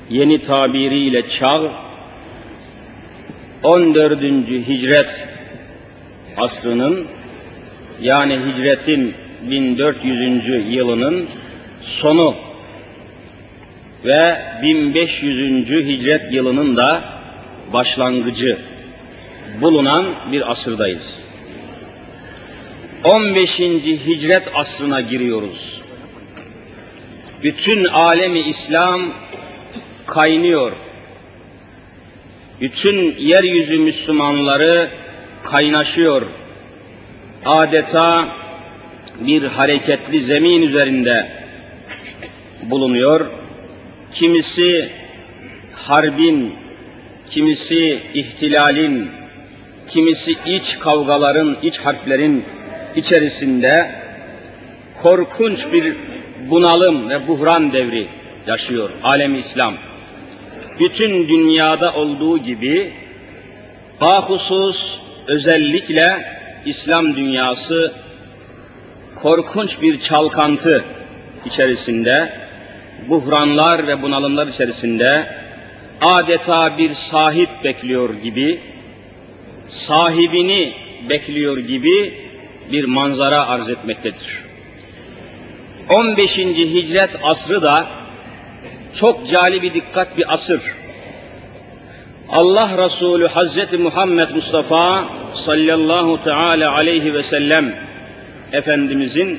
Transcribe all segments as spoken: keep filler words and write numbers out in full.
yeni tabiriyle çağ, on dördüncü hicret asrının, yani hicretin bin dört yüzüncü yılının sonu ve bin beş yüzüncü hicret yılının da başlangıcı bulunan bir asırdayız. on beşinci hicret asrına giriyoruz. Bütün alemi İslam kaynıyor. Bütün yeryüzü Müslümanları kaynaşıyor. Adeta bir hareketli zemin üzerinde bulunuyor. Kimisi harbin, kimisi ihtilalin, kimisi iç kavgaların, iç harplerin içerisinde korkunç bir bunalım ve buhran devri yaşıyor alem-i İslam. Bütün dünyada olduğu gibi bahusus özellikle İslam dünyası korkunç bir çalkantı içerisinde, buhranlar ve bunalımlar içerisinde adeta bir sahip bekliyor gibi, sahibini bekliyor gibi bir manzara arz etmektedir. on beşinci hicret asrı da çok cali bir dikkat bir asır. Allah Resulü Hazreti Muhammed Mustafa sallallahu teala aleyhi ve sellem Efendimizin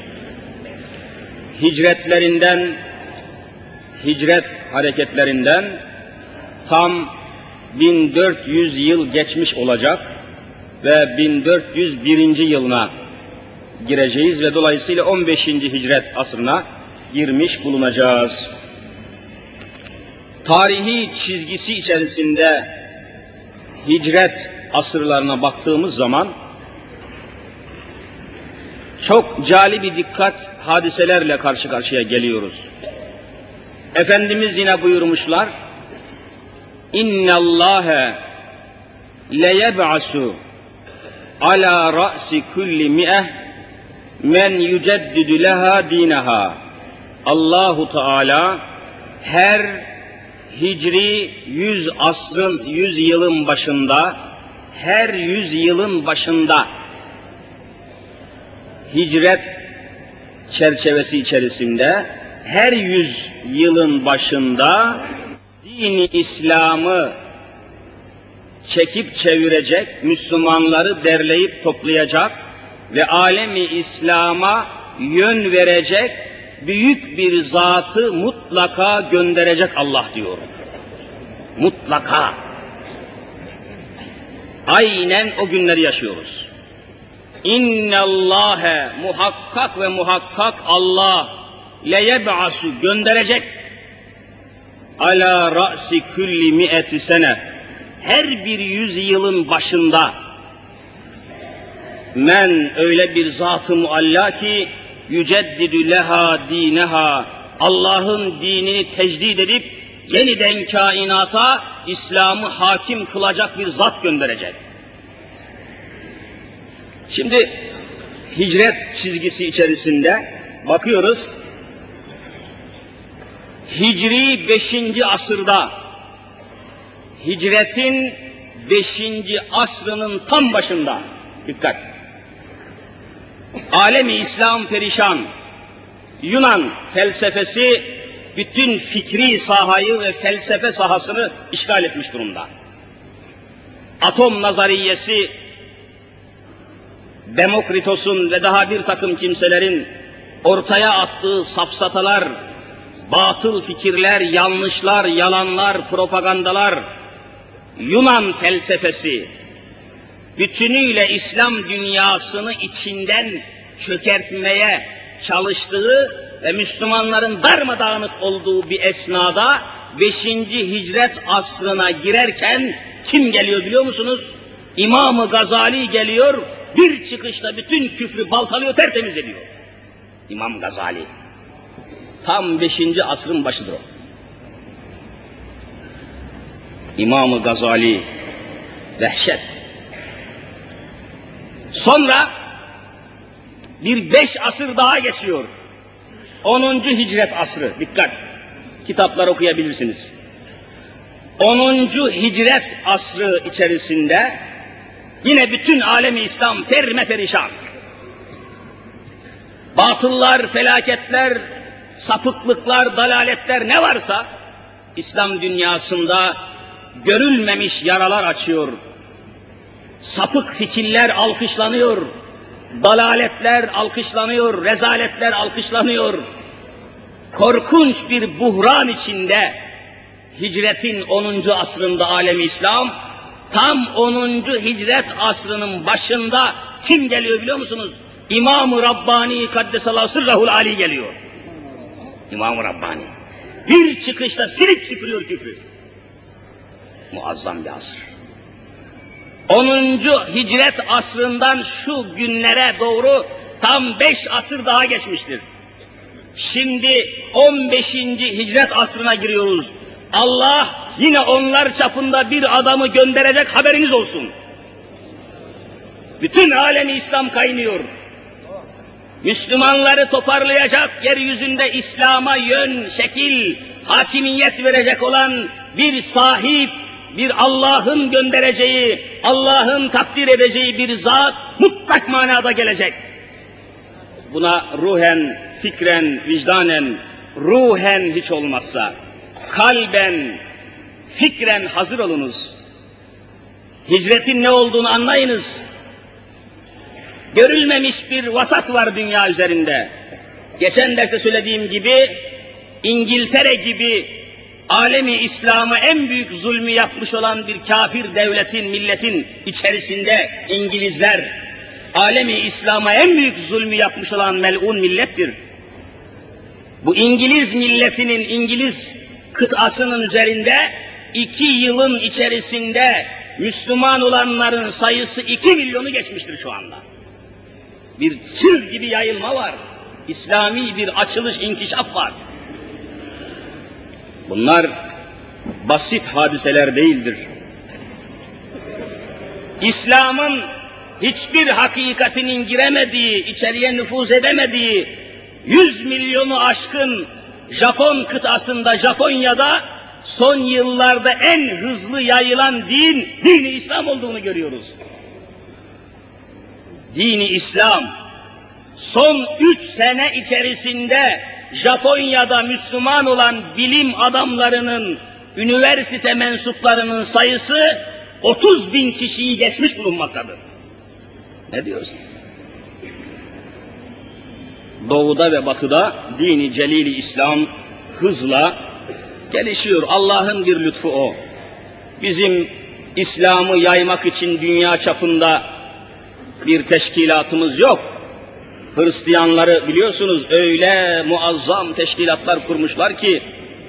hicretlerinden, hicret hareketlerinden tam bin dört yüz yıl geçmiş olacak ve bin dört yüz birinci yılına gireceğiz ve dolayısıyla on beşinci hicret asrına girmiş bulunacağız. Tarihi çizgisi içerisinde hicret asırlarına baktığımız zaman çok cali bir dikkat hadiselerle karşı karşıya geliyoruz. Efendimiz yine buyurmuşlar, İnne Allâhe leyeb'asu ala ra'si kulli mi'eh men yüceddidu leha dinaha. Allahu Teala her hicri yüz asrın, yüz yılın başında, her yüz yılın başında hicret çerçevesi içerisinde her yüz yılın başında dini İslam'ı çekip çevirecek, Müslümanları derleyip toplayacak ve alemi İslam'a yön verecek büyük bir zatı mutlaka gönderecek Allah diyor. Mutlaka. Aynen o günleri yaşıyoruz. İnnallâhe muhakkak ve muhakkak Allah leyeb'asu gönderecek ala ra'si kulli mi'eti sene her bir yüz yılın başında men öyle bir zat-ı mualla ki yüceddidü leha dineha Allah'ın dinini tecdid edip yeniden kainata İslam'ı hakim kılacak bir zat gönderecek. Şimdi hicret çizgisi içerisinde bakıyoruz. Hicri beşinci asırda, hicretin beşinci asrının tam başında, dikkat, alemi İslam perişan, Yunan felsefesi bütün fikri sahayı ve felsefe sahasını işgal etmiş durumda. Atom nazariyesi, Demokritos'un ve daha bir takım kimselerin ortaya attığı safsatalar, batıl fikirler, yanlışlar, yalanlar, propagandalar, Yunan felsefesi bütünüyle İslam dünyasını içinden çökertmeye çalıştığı ve Müslümanların darmadağınık olduğu bir esnada beşinci hicret asrına girerken kim geliyor biliyor musunuz? İmam-ı Gazali geliyor, bir çıkışta bütün küfrü baltalıyor, tertemiz ediyor. İmam Gazali. Tam beşinci asrın başıdır o. İmam-ı Gazali, dehşet. Sonra bir beş asır daha geçiyor. onuncu hicret asrı, dikkat. kitaplar okuyabilirsiniz. onuncu hicret asrı içerisinde yine bütün alemi İslam perme perişan. Batıllar, felaketler, sapıklıklar, dalaletler ne varsa İslam dünyasında görülmemiş yaralar açıyor. Sapık fikirler alkışlanıyor, dalaletler alkışlanıyor, rezaletler alkışlanıyor. Korkunç bir buhran içinde hicretin onuncu asrında alemi İslam, tam onuncu hicret asrının başında kim geliyor biliyor musunuz? İmam-ı Rabbani Kaddesallahu Sırrahul Ali geliyor. İmam-ı Rabbani. Bir çıkışta silip süpürüyor küfrü. Muazzam bir asır. onuncu hicret asrından şu günlere doğru tam beş asır daha geçmiştir. Şimdi on beşinci hicret asrına giriyoruz. Allah yine onlar çapında bir adamı gönderecek, haberiniz olsun. Bütün alemi İslam kaynıyor. Müslümanları toparlayacak, yeryüzünde İslam'a yön, şekil, hakimiyet verecek olan bir sahip, bir Allah'ın göndereceği, Allah'ın takdir edeceği bir zat mutlak manada gelecek. Buna ruhen, fikren, vicdanen, ruhen hiç olmazsa, kalben, fikren hazır olunuz. Hicretin ne olduğunu anlayınız. Görülmemiş bir vasat var dünya üzerinde. Geçen derste söylediğim gibi, İngiltere gibi alemi İslam'a en büyük zulmü yapmış olan bir kafir devletin, milletin içerisinde İngilizler, alemi İslam'a en büyük zulmü yapmış olan mel'un millettir. Bu İngiliz milletinin, İngiliz kıtasının üzerinde iki yılın içerisinde Müslüman olanların sayısı iki milyonu geçmiştir şu anda. Bir çığ gibi yayılma var. İslami bir açılış, inkişaf var. Bunlar basit hadiseler değildir. İslam'ın hiçbir hakikatinin giremediği, içeriye nüfuz edemediği yüz milyonu aşkın Japon kıtasında, Japonya'da son yıllarda en hızlı yayılan din, dini İslam olduğunu görüyoruz. Dini İslam, son üç sene içerisinde Japonya'da Müslüman olan bilim adamlarının, üniversite mensuplarının sayısı otuz bin kişiyi geçmiş bulunmaktadır. Ne diyorsunuz? Doğuda ve batıda dini celili İslam hızla gelişiyor. Allah'ın bir lütfu o. Bizim İslam'ı yaymak için dünya çapında bir teşkilatımız yok. Hristiyanları biliyorsunuz öyle muazzam teşkilatlar kurmuşlar ki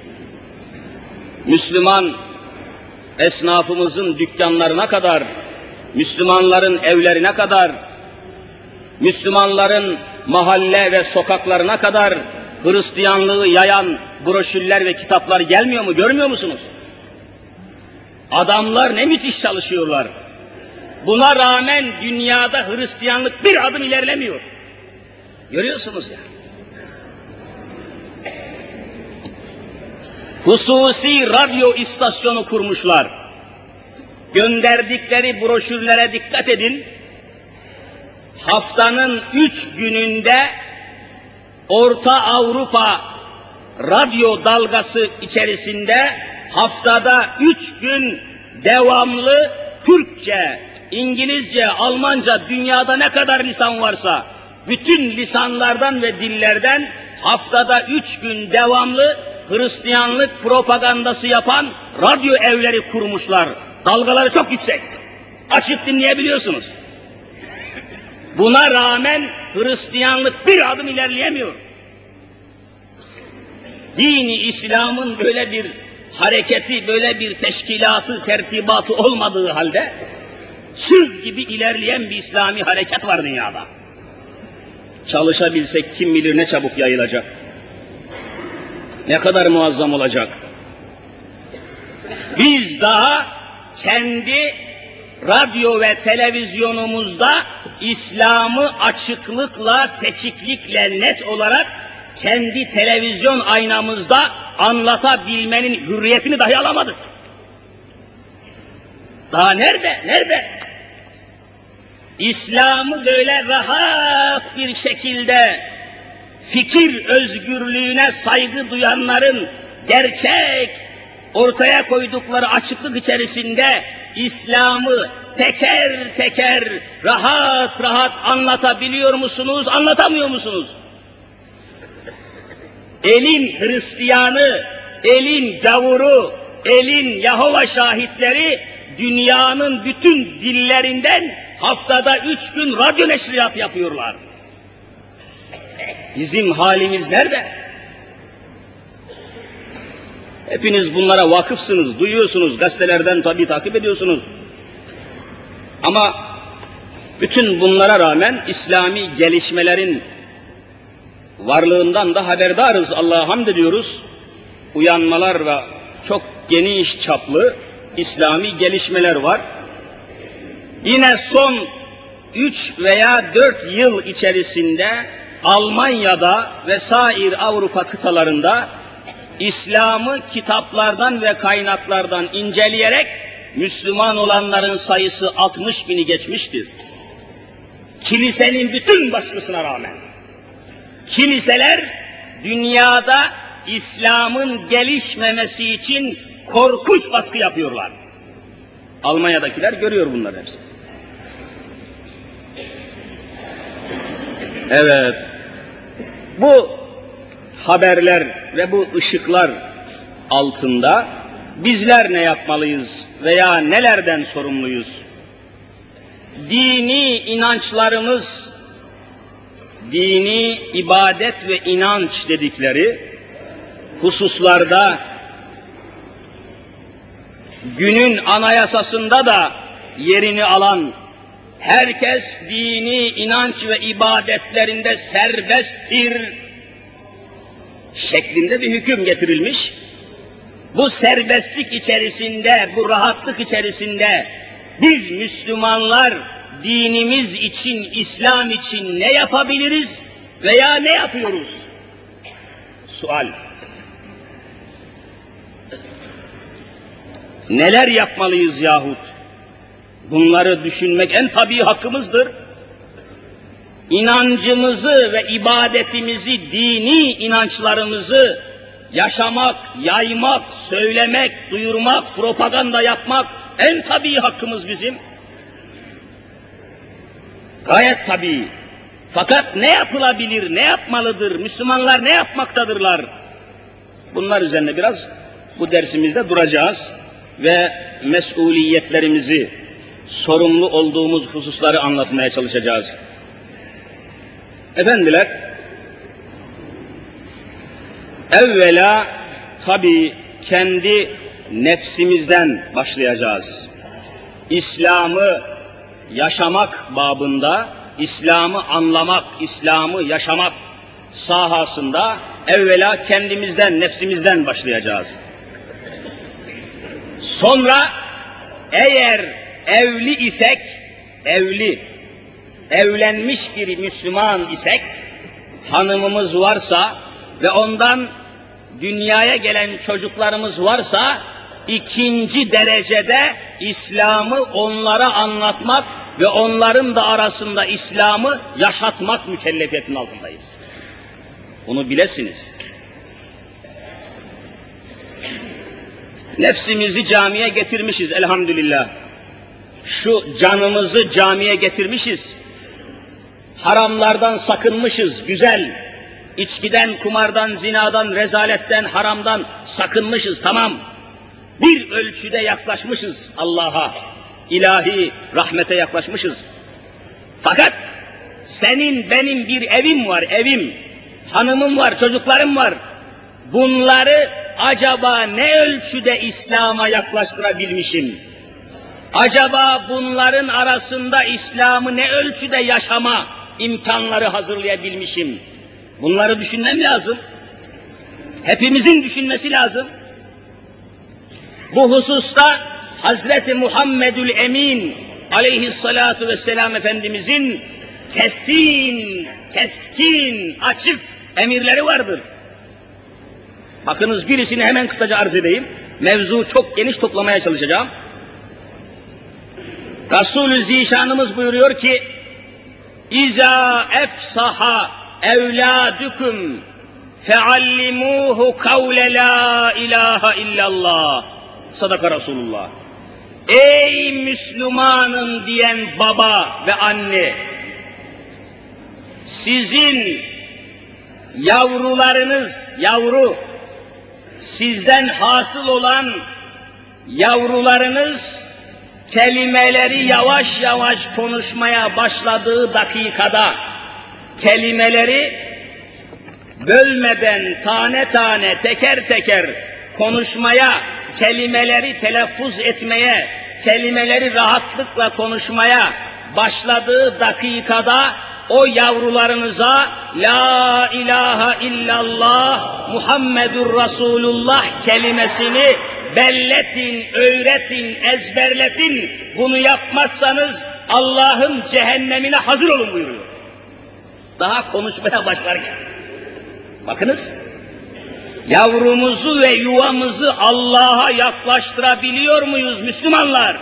Müslüman esnafımızın dükkanlarına kadar, Müslümanların evlerine kadar, Müslümanların mahalle ve sokaklarına kadar Hristiyanlığı yayan broşürler ve kitaplar gelmiyor mu? Görmüyor musunuz? Adamlar ne müthiş çalışıyorlar. Buna rağmen dünyada Hristiyanlık bir adım ilerlemiyor. Görüyorsunuz ya. Hususi radyo istasyonu kurmuşlar. Gönderdikleri broşürlere dikkat edin. Haftanın üç gününde Orta Avrupa radyo dalgası içerisinde haftada üç gün devamlı Türkçe, İngilizce, Almanca, dünyada ne kadar lisan varsa bütün lisanlardan ve dillerden haftada üç gün devamlı Hristiyanlık propagandası yapan radyo evleri kurmuşlar. Dalgaları çok yüksek. Açıp dinleyebiliyorsunuz. Buna rağmen Hristiyanlık bir adım ilerleyemiyor. Dini İslam'ın böyle bir hareketi, böyle bir teşkilatı, tertibatı olmadığı halde çığ gibi ilerleyen bir İslami hareket var dünyada. Çalışabilsek kim bilir ne çabuk yayılacak. Ne kadar muazzam olacak. Biz daha kendi radyo ve televizyonumuzda İslam'ı açıklıkla, seçiklikle, net olarak kendi televizyon aynamızda anlatabilmenin hürriyetini dahi alamadık. Daha nerede, nerede? İslam'ı böyle rahat bir şekilde fikir özgürlüğüne saygı duyanların gerçek ortaya koydukları açıklık içerisinde İslam'ı teker teker rahat rahat anlatabiliyor musunuz, anlatamıyor musunuz? Elin Hristiyanı, elin gavuru, elin Yahova şahitleri dünyanın bütün dillerinden haftada üç gün radyo neşriyat yapıyorlar. Bizim halimiz nerede? Hepiniz bunlara vakıfsınız, duyuyorsunuz, gazetelerden tabii takip ediyorsunuz. Ama bütün bunlara rağmen İslami gelişmelerin varlığından da haberdarız, Allah'a hamd ediyoruz. Uyanmalar ve çok geniş çaplı İslami gelişmeler var. Yine son üç veya dört yıl içerisinde Almanya'da ve sair Avrupa kıtalarında İslam'ı kitaplardan ve kaynaklardan inceleyerek Müslüman olanların sayısı altmış bini geçmiştir. Kilisenin bütün baskısına rağmen. Kiliseler dünyada İslam'ın gelişmemesi için korkunç baskı yapıyorlar. Almanya'dakiler görüyor bunları hepsi. Evet, bu haberler ve bu ışıklar altında bizler ne yapmalıyız veya nelerden sorumluyuz? Dini inançlarımız, dini ibadet ve inanç dedikleri hususlarda günün anayasasında da yerini alan, herkes dini inanç ve ibadetlerinde serbesttir şeklinde bir hüküm getirilmiş. Bu serbestlik içerisinde, bu rahatlık içerisinde biz Müslümanlar dinimiz için, İslam için ne yapabiliriz veya ne yapıyoruz? Sual. Neler yapmalıyız yahut? Bunları düşünmek en tabii hakkımızdır. İnancımızı ve ibadetimizi, dini inançlarımızı yaşamak, yaymak, söylemek, duyurmak, propaganda yapmak en tabii hakkımız bizim. Gayet tabii. Fakat ne yapılabilir, ne yapmalıdır, Müslümanlar ne yapmaktadırlar? Bunlar üzerine biraz bu dersimizde duracağız ve mesuliyetlerimizi, sorumlu olduğumuz hususları anlatmaya çalışacağız. Efendiler, evvela tabii kendi nefsimizden başlayacağız. İslam'ı yaşamak babında, İslam'ı anlamak, İslam'ı yaşamak sahasında evvela kendimizden, nefsimizden başlayacağız. Sonra eğer evli isek, evli, evlenmiş bir Müslüman isek, hanımımız varsa ve ondan dünyaya gelen çocuklarımız varsa, ikinci derecede İslam'ı onlara anlatmak ve onların da arasında İslam'ı yaşatmak mükellefiyetinin altındayız. Bunu bilesiniz. Nefsimizi camiye getirmişiz elhamdülillah. Şu canımızı camiye getirmişiz. Haramlardan sakınmışız, güzel. İçkiden, kumardan, zinadan, rezaletten, haramdan sakınmışız, tamam. Bir ölçüde yaklaşmışız Allah'a, ilahi rahmete yaklaşmışız. Fakat senin, benim bir evim var, evim, hanımım var, çocuklarım var. Bunları acaba ne ölçüde İslam'a yaklaştırabilmişim? Acaba bunların arasında İslam'ı ne ölçüde yaşama imkanları hazırlayabilmişim? Bunları düşünmem lazım. Hepimizin düşünmesi lazım. Bu hususta Hazreti Muhammedül Emin aleyhissalatu vesselam Efendimizin kesin, keskin, açık emirleri vardır. Bakınız birisini hemen kısaca arz edeyim. Mevzu çok geniş toplamaya çalışacağım. Resul-ü Zişanımız buyuruyor ki İza efsaha evladukum feallimuhu kavle la ilahe illallah. Sadaka Resulullah. Ey Müslümanım diyen baba ve anne, sizin yavrularınız, yavru, sizden hasıl olan yavrularınız kelimeleri yavaş yavaş konuşmaya başladığı dakikada kelimeleri bölmeden tane tane teker teker konuşmaya, kelimeleri telaffuz etmeye, kelimeleri rahatlıkla konuşmaya başladığı dakikada o yavrularınıza La ilahe illallah Muhammedur Resulullah kelimesini belletin, öğretin, ezberletin. Bunu yapmazsanız Allah'ın cehennemine hazır olun buyuruyor. Daha konuşmaya başlarken. Bakınız, yavrumuzu ve yuvamızı Allah'a yaklaştırabiliyor muyuz Müslümanlar?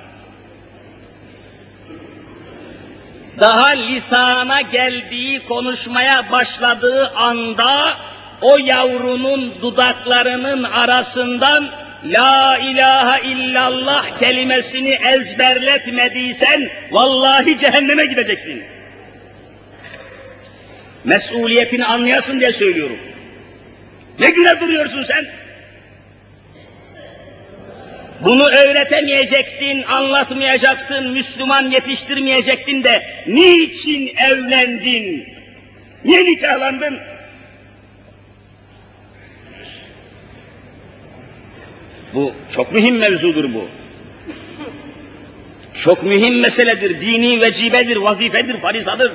Daha lisana geldiği, konuşmaya başladığı anda o yavrunun dudaklarının arasından La ilahe illallah kelimesini ezberletmediysen vallahi cehenneme gideceksin. Mesuliyetini anlayasın diye söylüyorum. Ne güne duruyorsun sen? Bunu öğretemeyecektin, anlatmayacaktın, Müslüman yetiştirmeyecektin de niçin evlendin? Niye nikahlandın? Bu çok mühim mevzudur bu. Çok mühim meseledir, dini vecibedir, vazifedir, farizadır.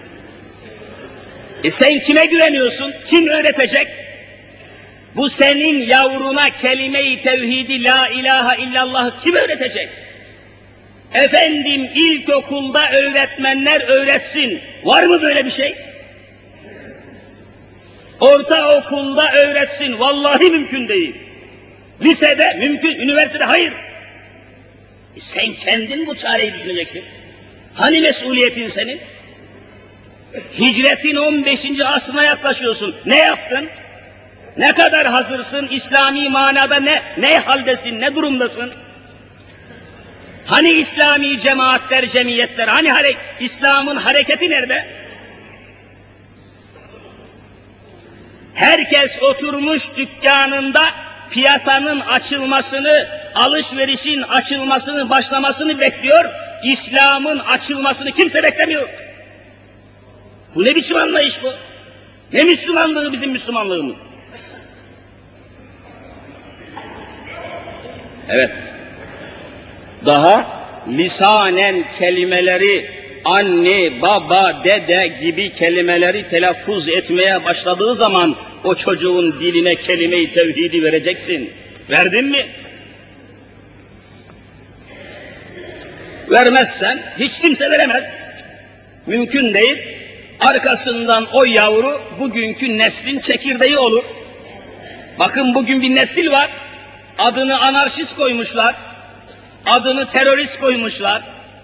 E sen kime güveniyorsun? Kim öğretecek? Bu senin yavruna kelime-i tevhidi la ilahe illallah'ı kim öğretecek? Efendim ilkokulda öğretmenler öğretsin. Var mı böyle bir şey? Ortaokulda öğretsin. Vallahi mümkün değil. Lisede mümkün, üniversitede hayır. E sen kendin bu çareyi düşüneceksin. Hani mesuliyetin senin? Hicretin on beşinci asrına yaklaşıyorsun. Ne yaptın? Ne kadar hazırsın? İslami manada ne ne haldesin? Ne durumdasın? Hani İslami cemaatler, cemiyetler? Hani hare İslam'ın hareketi nerede? Herkes oturmuş dükkanında piyasanın açılmasını, alışverişin açılmasını, başlamasını bekliyor. İslam'ın açılmasını kimse beklemiyor. Bu ne biçim anlayış bu? Ne Müslümanlığı bizim Müslümanlığımız? Evet. Daha lisanen kelimeleri anne, baba, dede gibi kelimeleri telaffuz etmeye başladığı zaman o çocuğun diline kelime-i tevhidi vereceksin. Verdin mi? Vermezsen hiç kimse veremez. Mümkün değil. Arkasından o yavru bugünkü neslin çekirdeği olur. Bakın bugün bir nesil var. Adını anarşist koymuşlar. Adını terörist koymuşlar.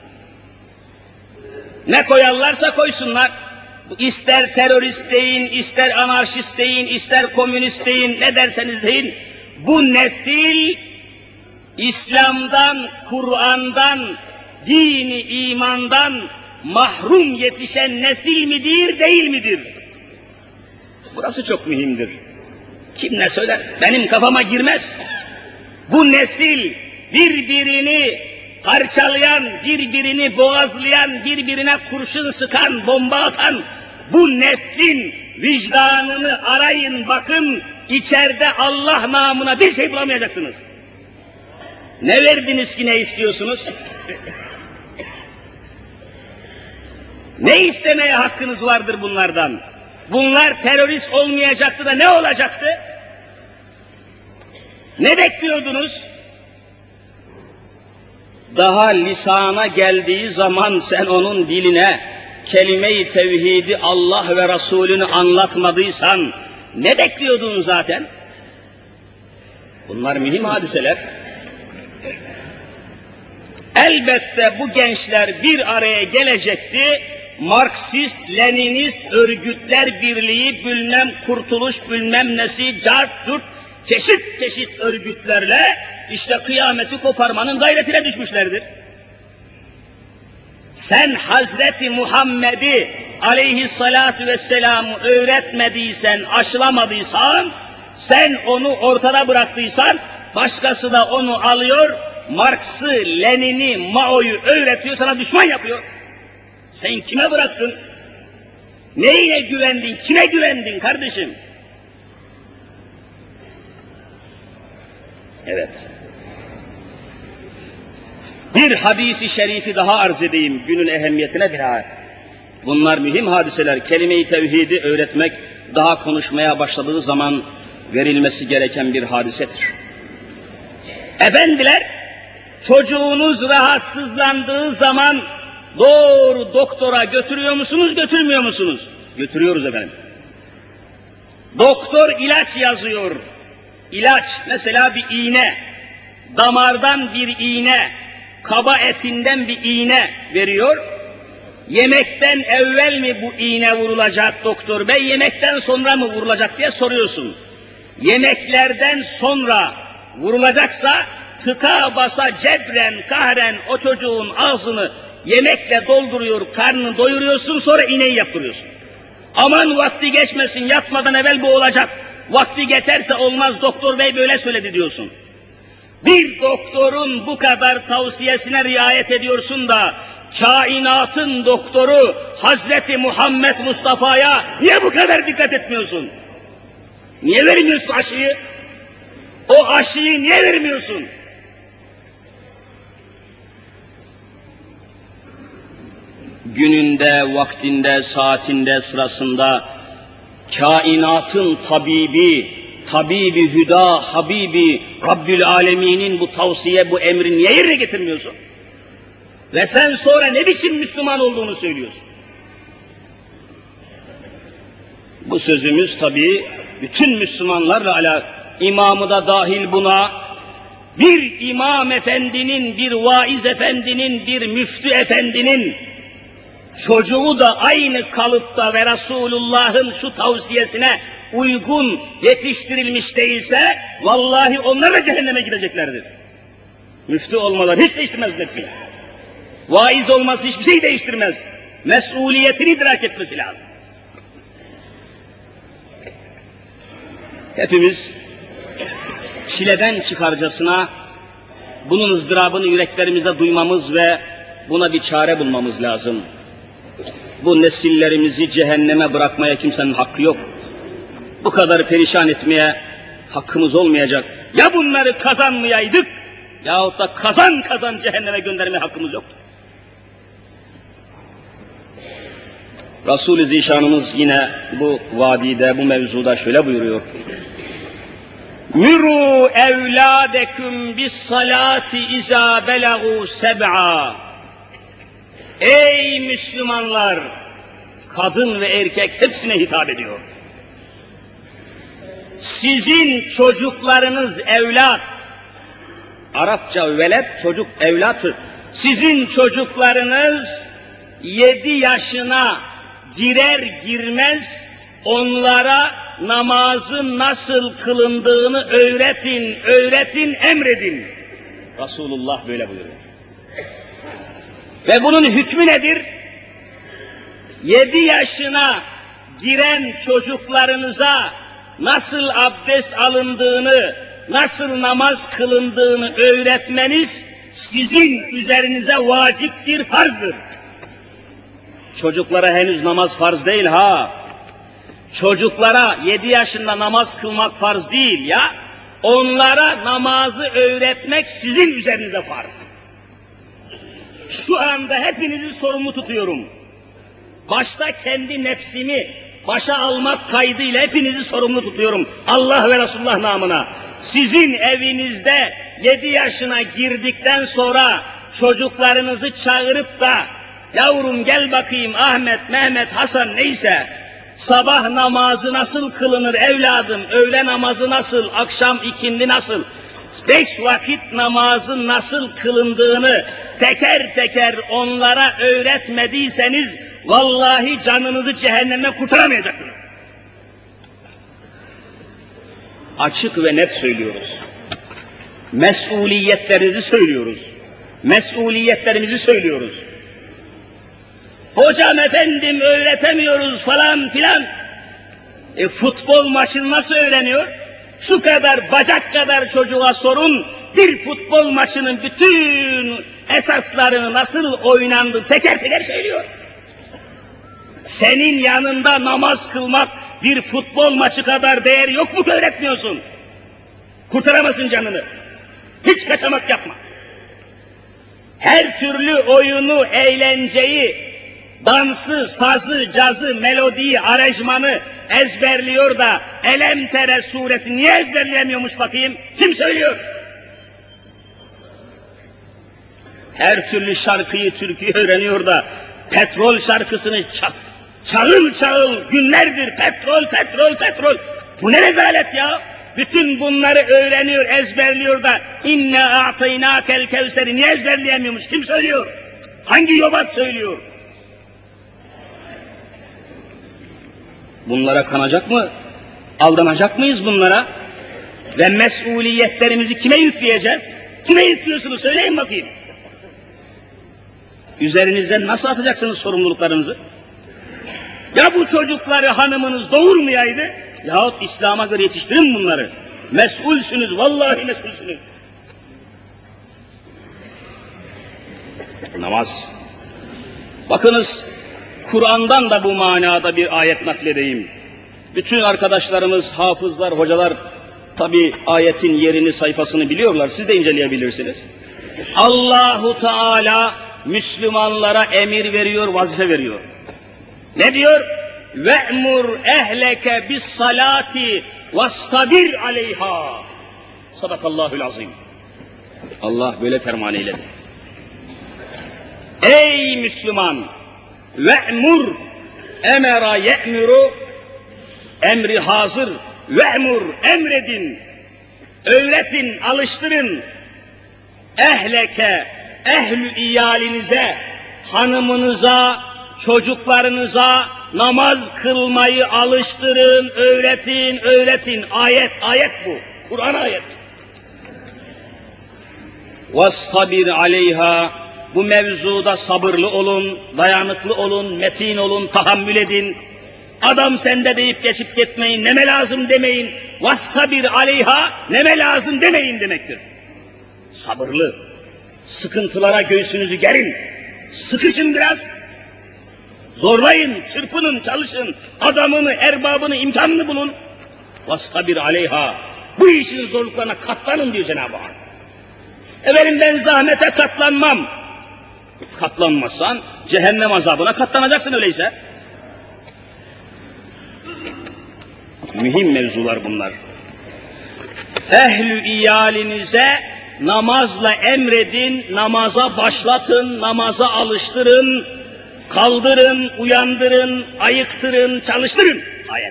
Ne koyarlarsa koysunlar. İster terörist deyin, ister anarşist deyin, ister komünist deyin, ne derseniz deyin. Bu nesil İslam'dan, Kur'an'dan, dini imandan mahrum yetişen nesil midir, değil midir? Burası çok mühimdir. Kim ne söyler? Benim kafama girmez. Bu nesil birbirini parçalayan, birbirini boğazlayan, birbirine kurşun sıkan, bomba atan bu neslin vicdanını arayın, bakın, içeride Allah namına bir şey bulamayacaksınız. Ne verdiniz ki ne istiyorsunuz? Ne istemeye hakkınız vardır bunlardan? Bunlar terörist olmayacaktı da ne olacaktı? Ne bekliyordunuz? Daha lisana geldiği zaman sen onun diline kelime-i tevhidi Allah ve Resulünü anlatmadıysan ne bekliyordun zaten? Bunlar mühim hadiseler. Elbette bu gençler bir araya gelecekti. Marksist, Leninist örgütler birliği, bilmem kurtuluş, bilmem nesi, cart, curt, çeşit çeşit örgütlerle işte kıyameti koparmanın gayretine düşmüşlerdir. Sen Hazreti Muhammed'i aleyhissalatu vesselam'ı öğretmediysen, aşılamadıysan, sen onu ortada bıraktıysan, başkası da onu alıyor, Marx'ı, Lenin'i, Mao'yu öğretiyor, sana düşman yapıyor. Sen kime bıraktın? Neyine güvendin? Kime güvendin kardeşim? Evet. Bir hadisi şerifi daha arz edeyim günün ehemmiyetine binaen. Bunlar mühim hadiseler. Kelime-i tevhidi öğretmek daha konuşmaya başladığı zaman verilmesi gereken bir hadisedir. Efendiler, çocuğunuz rahatsızlandığı zaman doğru doktora götürüyor musunuz, götürmüyor musunuz? Götürüyoruz efendim. Doktor ilaç yazıyor. İlaç, mesela bir iğne, damardan bir iğne, kaba etinden bir iğne veriyor. Yemekten evvel mi bu iğne vurulacak doktor bey, yemekten sonra mı vurulacak diye soruyorsun. Yemeklerden sonra vurulacaksa tıka basa cebren, kahren o çocuğun ağzını yemekle dolduruyor, karnını doyuruyorsun, sonra iğneyi yaptırıyorsun. Aman vakti geçmesin, yatmadan evvel bu olacak. Vakti geçerse olmaz, doktor bey böyle söyledi diyorsun. Bir doktorun bu kadar tavsiyesine riayet ediyorsun da, kainatın doktoru Hazreti Muhammed Mustafa'ya niye bu kadar dikkat etmiyorsun? Niye vermiyorsun aşıyı? O aşıyı niye vermiyorsun? Gününde, vaktinde, saatinde, sırasında kainatın tabibi, tabibi hüda, habibi, Rabbül Alemin'in bu tavsiye, bu emri niye yerine getirmiyorsun? Ve sen sonra ne biçim Müslüman olduğunu söylüyorsun? Bu sözümüz tabii bütün Müslümanlarla alakalı, imamı da dahil buna, bir imam efendinin, bir vaiz efendinin, bir müftü efendinin çocuğu da aynı kalıpta ve Resulullah'ın şu tavsiyesine uygun yetiştirilmiş değilse, vallahi onlar da cehenneme gideceklerdir. Müftü olmaları hiç değiştirmez nefsini. Vaiz olması hiçbir şey değiştirmez. Mesuliyetini idrak etmesi lazım. Hepimiz çileden çıkarcasına bunun ızdırabını yüreklerimizde duymamız ve buna bir çare bulmamız lazım. Bu nesillerimizi cehenneme bırakmaya kimsenin hakkı yok. Bu kadar perişan etmeye hakkımız olmayacak. Ya bunları kazanmayaydık, yahut da kazan kazan cehenneme göndermeye hakkımız yoktur. Resul-i Zişanımız yine bu vadide, bu mevzuda şöyle buyuruyor. Mürû evlâdeküm bis salâti izâ belagû seb'a. Ey Müslümanlar! Kadın ve erkek hepsine hitap ediyor. Sizin çocuklarınız evlat, Arapça velet, çocuk evlattır. Sizin çocuklarınız yedi yaşına girer girmez onlara namazın nasıl kılındığını öğretin, öğretin, emredin. Resulullah böyle buyuruyor. Ve bunun hükmü nedir? Yedi yaşına giren çocuklarınıza nasıl abdest alındığını, nasıl namaz kılındığını öğretmeniz sizin üzerinize vaciptir, farzdır. Çocuklara henüz namaz farz değil ha. Çocuklara yedi yaşında namaz kılmak farz değil ya. Onlara namazı öğretmek sizin üzerinize farz. Şu anda hepinizi sorumlu tutuyorum. Başta kendi nefsimi başa almak kaydıyla hepinizi sorumlu tutuyorum. Allah ve Resulullah namına. Sizin evinizde yedi yaşına girdikten sonra çocuklarınızı çağırıp da Yavrum gel bakayım Ahmet, Mehmet, Hasan neyse. Sabah namazı nasıl kılınır evladım? Öğle namazı nasıl? Akşam ikindi nasıl? Beş vakit namazın nasıl kılındığını teker teker onlara öğretmediyseniz vallahi canınızı cehennemden kurtaramayacaksınız. Açık ve net söylüyoruz. Mesuliyetlerinizi söylüyoruz. Mesuliyetlerimizi söylüyoruz. Hocam efendim öğretemiyoruz falan filan. E, futbol maçını nasıl öğreniyor? Şu kadar bacak kadar çocuğa sorun, bir futbol maçının bütün esaslarını nasıl oynandı teker teker söylüyor. Senin yanında namaz kılmak bir futbol maçı kadar değer yok mu ki öğretmiyorsun? Kurtaramazsın canını. Hiç kaçamak yapma. Her türlü oyunu, eğlenceyi, dansı, sazı, cazı, melodiyi, aranjmanı ezberliyor da Elemtere suresi niye ezberleyemiyormuş bakayım? Kim söylüyor? Her türlü şarkıyı, türküyü öğreniyor da petrol şarkısını ça çağıl çağıl günlerdir petrol, petrol, petrol. Bu ne rezalet ya? Bütün bunları öğreniyor, ezberliyor da inne a'taynakel kevseri niye ezberleyemiyormuş? Kim söylüyor? Hangi yobaz söylüyor? Bunlara kanacak mı? Aldanacak mıyız bunlara? Ve mesuliyetlerimizi kime yükleyeceğiz? Kime yüklüyorsunuz? Söyleyin bakayım. Üzerinizden nasıl atacaksınız sorumluluklarınızı? Ya bu çocukları hanımınız doğurmayaydı, yahut İslam'a göre yetiştirin bunları. Mesulsünüz, vallahi mesulsünüz. Namaz. Bakınız, Kur'an'dan da bu manada bir ayet nakledeyim. Bütün arkadaşlarımız, hafızlar, hocalar tabi ayetin yerini, sayfasını biliyorlar. Siz de inceleyebilirsiniz. Allahu Teala Müslümanlara emir veriyor, vazife veriyor. Ne diyor? Ve'mur ehleke bis salati vastabir aleyha. Sadakallahul azim. Allah böyle ferman eyledi. Ey Müslüman! Ve'mur emera ye'muru emri hazır. Ve'mur emredin, öğretin, alıştırın. Ehleke, ehlü iyalinize, hanımınıza, çocuklarınıza namaz kılmayı alıştırın, öğretin, öğretin. Ayet, ayet bu. Kur'an ayeti. وَاسْتَبِرْ عَلَيْهَا. Bu mevzuda sabırlı olun, dayanıklı olun, metin olun, tahammül edin. Adam sende deyip geçip gitmeyin, neme lazım demeyin. وَاسْتَبِرْ عَلَيْهَا. Neme lazım demeyin demektir. Sabırlı. Sıkıntılara göğsünüzü gerin. Sıkışın biraz. Zorlayın, çırpının, çalışın. Adamını, erbabını, imkanını bulun. وَاسْتَبِرْ عَلَيْهَا. Bu işin zorluklarına katlanın diyor Cenab-ı Hak. Efendim ben zahmete katlanmam. Katlanmazsan cehennem azabına katlanacaksın öyleyse. Mühim mevzular bunlar. Ehlü iyalinize namazla emredin, namaza başlatın, namaza alıştırın, kaldırın, uyandırın, ayıktırın, çalıştırın. Ayet.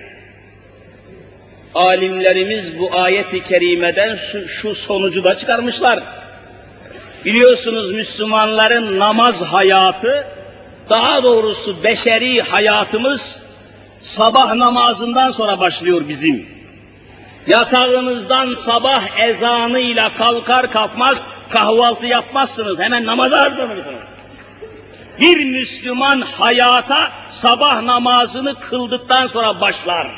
Alimlerimiz bu ayeti kerimeden şu, şu sonucu da çıkarmışlar. Biliyorsunuz Müslümanların namaz hayatı, daha doğrusu beşeri hayatımız sabah namazından sonra başlıyor bizim. Yatağınızdan sabah ezanıyla kalkar kalkmaz kahvaltı yapmazsınız, hemen namaza hazırlanırsınız. Bir Müslüman hayata sabah namazını kıldıktan sonra başlar.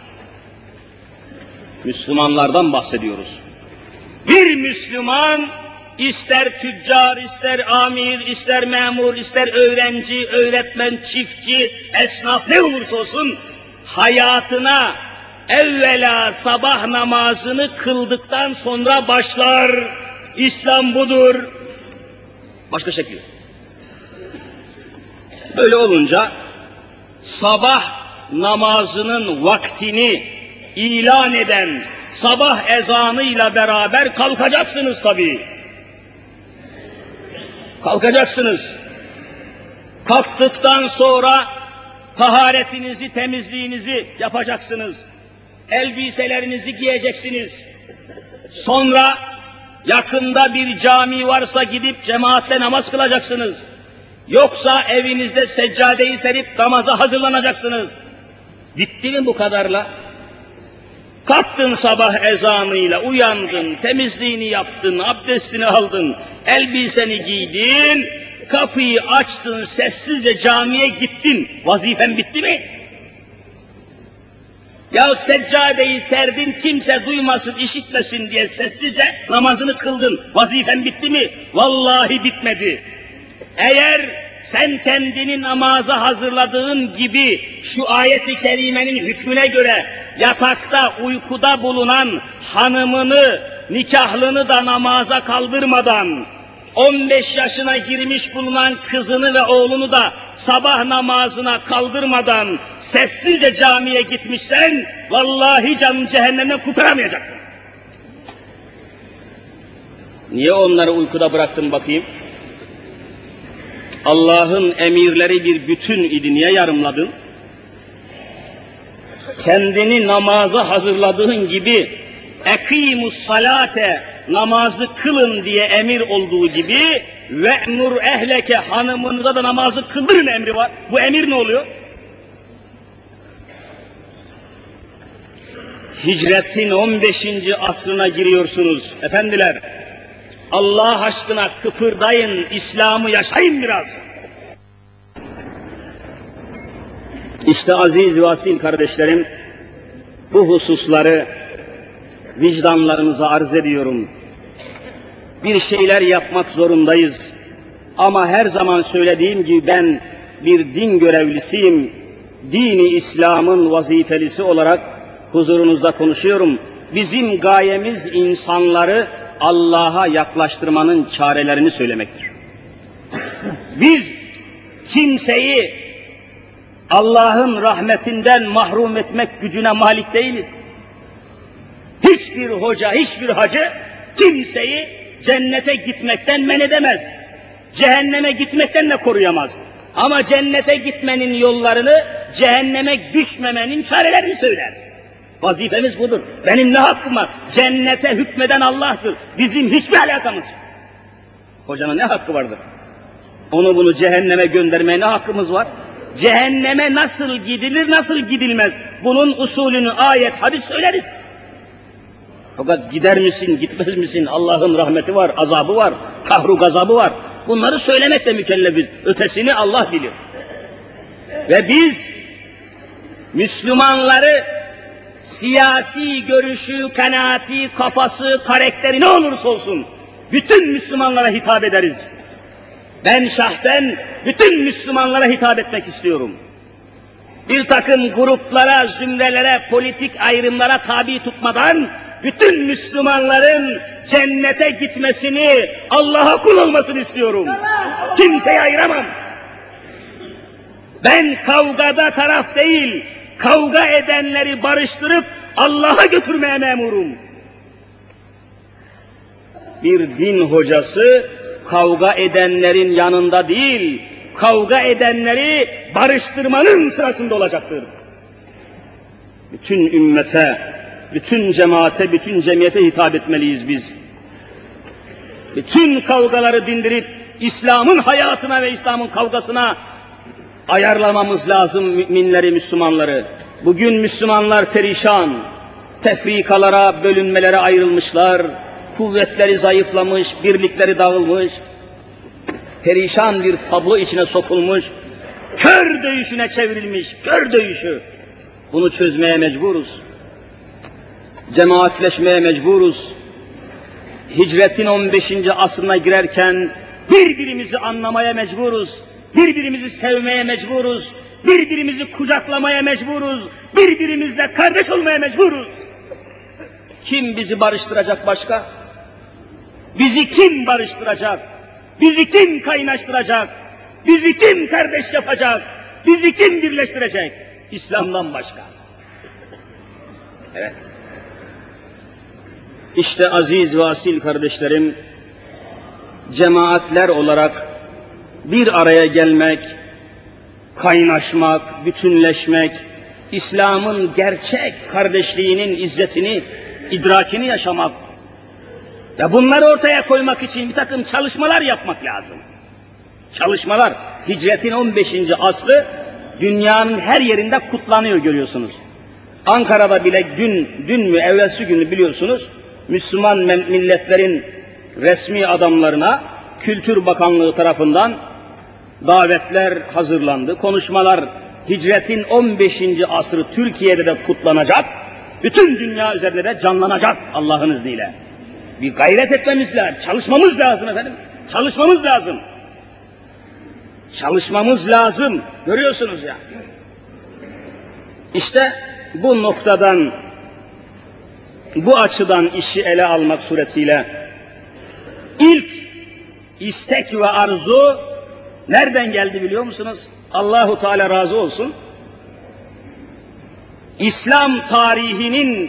Müslümanlardan bahsediyoruz. Bir Müslüman ister tüccar, ister amir, ister memur, ister öğrenci, öğretmen, çiftçi, esnaf ne olursa olsun hayatına evvela sabah namazını kıldıktan sonra başlar. İslam budur. Başka şekil. Böyle olunca sabah namazının vaktini ilan eden sabah ezanıyla beraber kalkacaksınız tabii. Kalkacaksınız. Kalktıktan sonra taharetinizi, temizliğinizi yapacaksınız. Elbiselerinizi giyeceksiniz. Sonra yakında bir cami varsa gidip cemaatle namaz kılacaksınız. Yoksa evinizde seccadeyi serip namaza hazırlanacaksınız. Bitti mi bu kadarla? Kalktın sabah ezanıyla, uyandın, temizliğini yaptın, abdestini aldın, elbiseni giydin, kapıyı açtın, sessizce camiye gittin. Vazifen bitti mi? Yahut seccadeyi serdin, kimse duymasın, işitmesin diye sessizce namazını kıldın. Vazifen bitti mi? Vallahi bitmedi. Eğer sen kendini namaza hazırladığın gibi şu ayet-i kerimenin hükmüne göre yatakta, uykuda bulunan hanımını, nikahlını da namaza kaldırmadan, on beş yaşına girmiş bulunan kızını ve oğlunu da sabah namazına kaldırmadan sessizce camiye gitmişsen, vallahi canını cehennemden kurtaramayacaksın. Niye onları uykuda bıraktın bakayım? Allah'ın emirleri bir bütün idi, niye yarımladın? Kendini namaza hazırladığın gibi ekimus salate, namazı kılın diye emir olduğu gibi ve'mur ehleke, hanımınıza da namazı kıldırın emri var. Bu emir ne oluyor? Hicretin on beşinci asrına giriyorsunuz efendiler. Allah aşkına kıpırdayın, İslam'ı yaşayın biraz. İşte aziz ve asil kardeşlerim, bu hususları vicdanlarınıza arz ediyorum. Bir şeyler yapmak zorundayız. Ama her zaman söylediğim gibi ben bir din görevlisiyim. Dini İslam'ın vazifelisi olarak huzurunuzda konuşuyorum. Bizim gayemiz insanları Allah'a yaklaştırmanın çarelerini söylemektir. Biz kimseyi Allah'ın rahmetinden mahrum etmek gücüne malik değiliz. Hiçbir hoca, hiçbir hacı kimseyi cennete gitmekten men edemez. Cehenneme gitmekten de koruyamaz. Ama cennete gitmenin yollarını, cehenneme düşmemenin çarelerini söyler. Vazifemiz budur. Benim ne hakkım var? Cennete hükmeden Allah'tır. Bizim hiçbir alakamız. Hocanın ne hakkı vardır? Onu bunu cehenneme göndermeye ne hakkımız var? Cehenneme nasıl gidilir, nasıl gidilmez? Bunun usulünü ayet, hadis söyleriz. Fakat gider misin, gitmez misin? Allah'ın rahmeti var, azabı var, kahru gazabı var. Bunları söylemekle mükellefiz. Ötesini Allah bilir. Ve biz Müslümanları siyasi görüşü, kanaati, kafası, karakteri ne olursa olsun bütün Müslümanlara hitap ederiz. Ben şahsen bütün Müslümanlara hitap etmek istiyorum. Bir takım gruplara, zümrelere, politik ayrımlara tabi tutmadan bütün Müslümanların cennete gitmesini, Allah'a kul olmasını istiyorum. Kimseye ayıramam. Ben kavgada taraf değil, kavga edenleri barıştırıp Allah'a götürmeye memurum. Bir din hocası kavga edenlerin yanında değil, kavga edenleri barıştırmanın sırasında olacaktır. Bütün ümmete, bütün cemaate, bütün cemiyete hitap etmeliyiz biz. Bütün kavgaları dindirip İslam'ın hayatına ve İslam'ın kavgasına ayarlamamız lazım müminleri, Müslümanları. Bugün Müslümanlar perişan, tefrikalara, bölünmelere ayrılmışlar, kuvvetleri zayıflamış, birlikleri dağılmış, perişan bir tablo içine sokulmuş, kör dövüşüne çevrilmiş, kör dövüşü. Bunu çözmeye mecburuz. Cemaatleşmeye mecburuz. Hicretin on beşinci asrına girerken birbirimizi anlamaya mecburuz. Birbirimizi sevmeye mecburuz. Birbirimizi kucaklamaya mecburuz. Birbirimizle kardeş olmaya mecburuz. Kim bizi barıştıracak başka? Bizi kim barıştıracak? Bizi kim kaynaştıracak? Bizi kim kardeş yapacak? Bizi kim birleştirecek? İslam'dan başka. Evet. İşte aziz ve asil kardeşlerim, cemaatler olarak bir araya gelmek, kaynaşmak, bütünleşmek, İslam'ın gerçek kardeşliğinin izzetini, idrakini yaşamak ve bunları ortaya koymak için bir takım çalışmalar yapmak lazım. Çalışmalar, hicretin on beşinci asrı dünyanın her yerinde kutlanıyor görüyorsunuz. Ankara'da bile dün, dün mü evvelsi günü biliyorsunuz, Müslüman milletlerin resmi adamlarına Kültür Bakanlığı tarafından davetler hazırlandı, konuşmalar, hicretin on beşinci asrı Türkiye'de de kutlanacak, bütün dünya üzerinde de canlanacak Allah'ın izniyle. Bir gayret etmemiz lazım, çalışmamız lazım efendim, çalışmamız lazım. Çalışmamız lazım, görüyorsunuz ya. İşte bu noktadan, bu açıdan işi ele almak suretiyle ilk istek ve arzu nereden geldi biliyor musunuz? Allahu Teala razı olsun. İslam tarihinin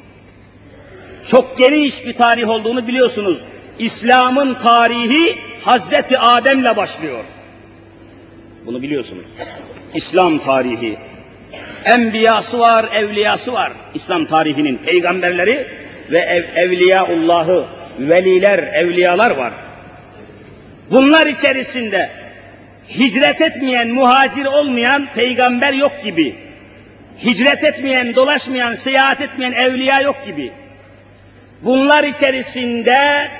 çok geniş bir tarih olduğunu biliyorsunuz. İslam'ın tarihi Hazreti Adem'le başlıyor. Bunu biliyorsunuz. İslam tarihi. Enbiyası var, evliyası var. İslam tarihinin peygamberleri ve ev, evliyaullahı, veliler, evliyalar var. Bunlar içerisinde hicret etmeyen, muhacir olmayan peygamber yok gibi. Hicret etmeyen, dolaşmayan, seyahat etmeyen evliya yok gibi. Bunlar içerisinde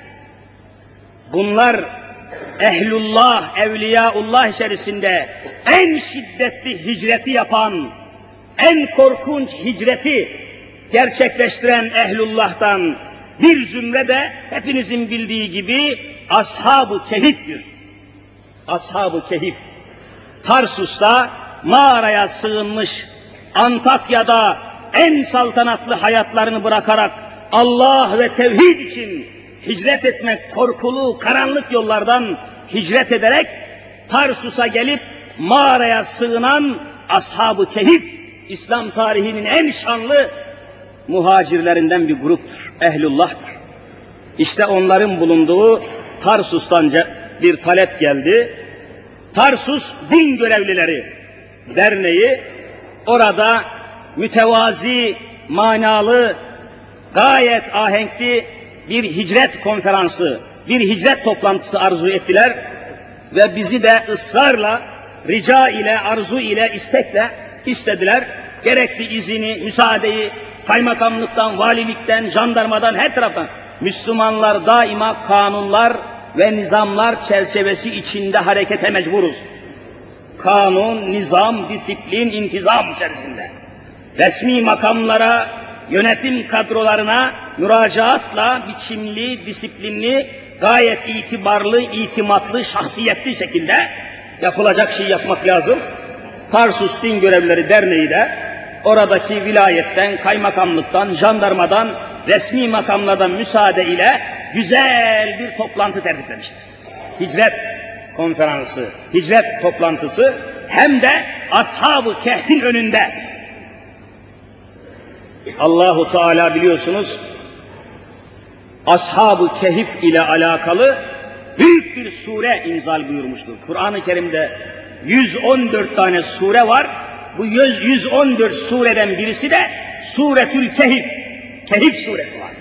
bunlar ehlullah, evliyaullah içerisinde en şiddetli hicreti yapan, en korkunç hicreti gerçekleştiren ehlullah'tan bir zümre de hepinizin bildiği gibi Ashab-ı Kehif'tir. Ashab-ı Kehif, Tarsus'ta mağaraya sığınmış, Antakya'da en saltanatlı hayatlarını bırakarak Allah ve tevhid için hicret etmek, korkulu, karanlık yollardan hicret ederek Tarsus'a gelip mağaraya sığınan Ashab-ı Kehif, İslam tarihinin en şanlı muhacirlerinden bir gruptur, ehlullah'tır. İşte onların bulunduğu Tarsus'tan bir talep geldi. Tarsus Din Görevlileri Derneği orada mütevazi, manalı, gayet ahenkli bir hicret konferansı, bir hicret toplantısı arzu ettiler ve bizi de ısrarla, rica ile, arzu ile, istekle istediler. Gerekli izini, müsaadeyi kaymakamlıktan, valilikten, jandarmadan, her taraftan. Müslümanlar daima kanunlar ve nizamlar çerçevesi içinde harekete mecburuz. Kanun, nizam, disiplin, intizam içerisinde. Resmi makamlara, yönetim kadrolarına müracaatla biçimli, disiplinli, gayet itibarlı, itimatlı, şahsiyetli şekilde yapılacak şey yapmak lazım. Tarsus Din Görevlileri Derneği de oradaki vilayetten, kaymakamlıktan, jandarmadan, resmi makamlardan müsaade ile güzel bir toplantı tertiplemiştir. Hicret konferansı, hicret toplantısı hem de Ashab-ı Kehf'in önünde. Allahu Teala biliyorsunuz Ashab-ı Kehif ile alakalı büyük bir sure inzal buyurmuştur. Kur'an-ı Kerim'de yüz on dört tane sure var. Bu yüz on dört sureden birisi de Suretül Kehif. Kehif suresi var.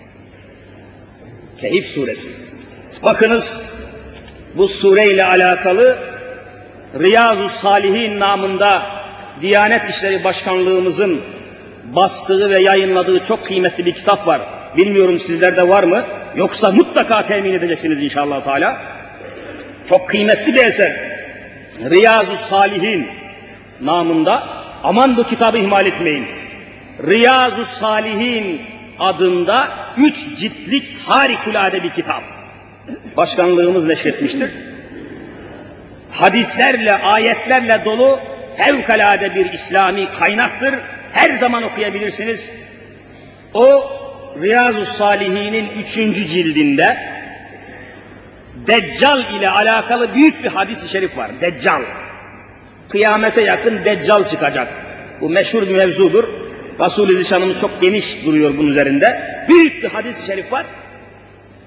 Kehif suresi. Bakınız bu sure ile alakalı Riyazu Salihin namında Diyanet İşleri Başkanlığımızın bastığı ve yayınladığı çok kıymetli bir kitap var. Bilmiyorum sizlerde var mı? Yoksa mutlaka temin edeceksiniz inşallah Teala. Çok kıymetli bir eser. Riyazu Salihin namında, aman bu kitabı ihmal etmeyin. Riyazu Salihin adında üç ciltlik harikulade bir kitap. Başkanlığımız neşretmiştir. Hadislerle, ayetlerle dolu fevkalade bir İslami kaynaktır. Her zaman okuyabilirsiniz. O Riyazu Salihin'in üçüncü cildinde Deccal ile alakalı büyük bir hadis-i şerif var. Deccal. Kıyamete yakın Deccal çıkacak. Bu meşhur bir mevzudur. Resul-i Zişanımız çok geniş duruyor bunun üzerinde. Büyük bir hadis-i şerif var.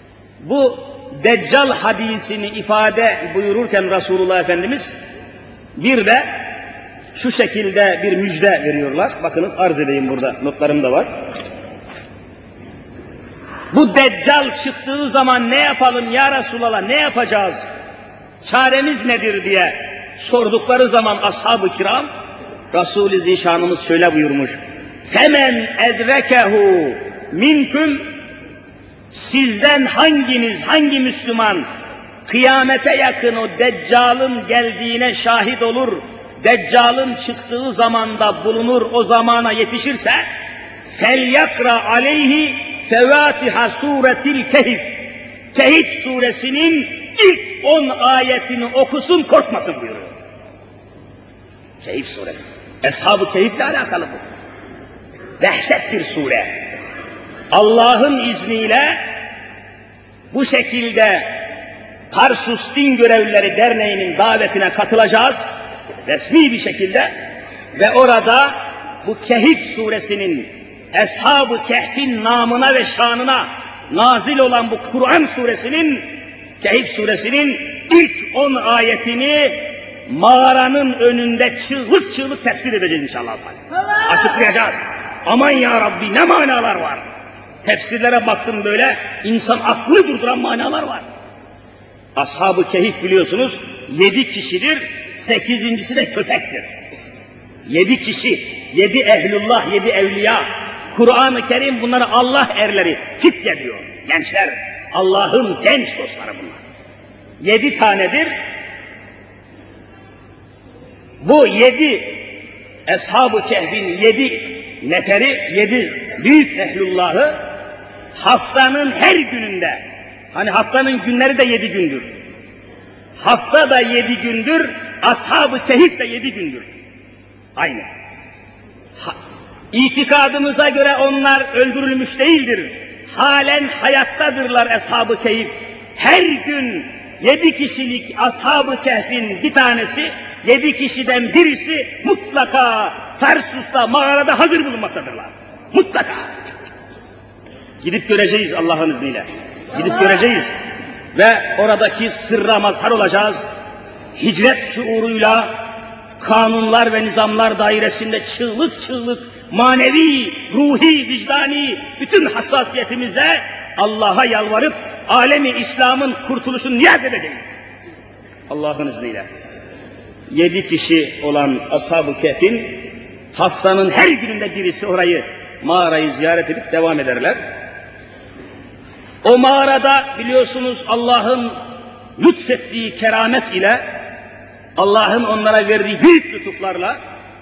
Bu Deccal hadisini ifade buyururken Resulullah Efendimiz Bir de şu şekilde bir müjde veriyorlar. Bakınız arz edeyim, burada notlarım da var. Bu Deccal çıktığı zaman ne yapalım ya Resulallah, ne yapacağız? Çaremiz nedir diye sordukları zaman ashab-ı kiram, Resul-i Zişanımız şöyle buyurmuş. Femen edrekehu minküm, sizden hanginiz, hangi Müslüman kıyamete yakın o Deccal'ın geldiğine şahit olur, Deccal'ın çıktığı zamanda bulunur, o zamana yetişirse felyakra aleyhi fevatiha suretil kehif, Kehif suresinin ilk on ayetini okusun, korkmasın buyuruyor. Kehif suresi. Eshab-ı Kehif'le alakalı bu. Dehşet bir sure. Allah'ın izniyle bu şekilde Tarsus Din Görevlileri Derneği'nin davetine katılacağız resmi bir şekilde ve orada bu Kehif suresinin, Eshab-ı Kehf'in namına ve şanına nazil olan bu Kur'an suresinin, Kehif suresinin ilk on ayetini mağaranın önünde çığlık çığlık tefsir edeceğiz inşallah. Açıklayacağız. Aman ya Rabbi, ne manalar var. Tefsirlere baktım böyle, insan aklını durduran manalar var. Ashab-ı Kehif biliyorsunuz yedi kişidir, sekizincisi de köpektir. Yedi kişi, yedi ehlullah, yedi evliya. Kur'an-ı Kerim bunları Allah erleri, fitye diyor. Gençler, Allah'ın genç dostları bunlar. Yedi tanedir. Bu yedi Eshab-ı Kehf'in yedi neferi, yedi büyük ehlullahı haftanın her gününde, hani haftanın günleri de yedi gündür. Hafta da yedi gündür, Ashab-ı Kehif de yedi gündür. Aynı. Ha, itikadımıza göre onlar öldürülmüş değildir. Halen hayattadırlar Ashab-ı Kehif. Her gün yedi kişilik Ashab-ı Kehf'in bir tanesi, yedi kişiden birisi mutlaka Tarsus'ta, mağarada hazır bulunmaktadırlar. Mutlaka. Gidip göreceğiz Allah'ın izniyle. Gidip göreceğiz. Ve oradaki sırra mazhar olacağız. Hicret şuuruyla kanunlar ve nizamlar dairesinde çığlık çığlık manevi, ruhi, vicdani bütün hassasiyetimizle Allah'a yalvarıp alemi İslam'ın kurtuluşunu niyaz edeceğiz. Allah'ın izniyle. Yedi kişi olan Ashab-ı Kehf'in haftanın her gününde birisi orayı, mağarayı ziyaret edip devam ederler. O mağarada biliyorsunuz Allah'ın lütfettiği keramet ile, Allah'ın onlara verdiği büyük lütuflarla,